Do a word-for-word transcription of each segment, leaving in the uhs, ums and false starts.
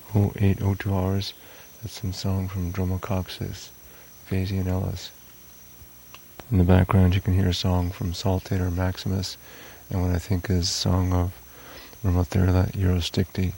oh eight oh two hours. That's some song from Dromacoxis, Phasey and Ellis. In the background you can hear a song from Saltator Maximus, and what I think is a song of Ramotherla Eurosticti.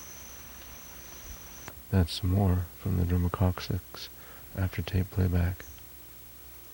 That's some more from the Dromacoxis after tape playback.